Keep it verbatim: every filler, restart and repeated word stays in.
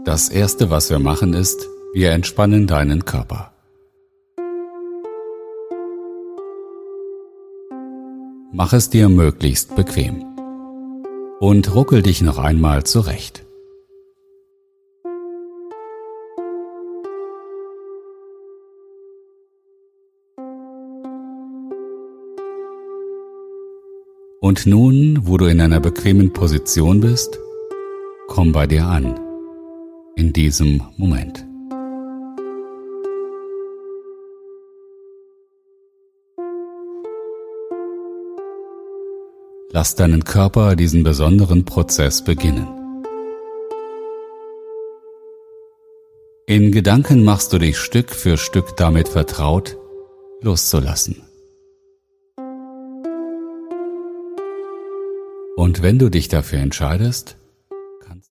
Das Erste, was wir machen, ist, wir entspannen deinen Körper. Mach es dir möglichst bequem und ruckel dich noch einmal zurecht. Und nun, wo du in einer bequemen Position bist, komm bei dir an, in diesem Moment. Lass deinen Körper diesen besonderen Prozess beginnen. In Gedanken machst du dich Stück für Stück damit vertraut, loszulassen. Und wenn du dich dafür entscheidest,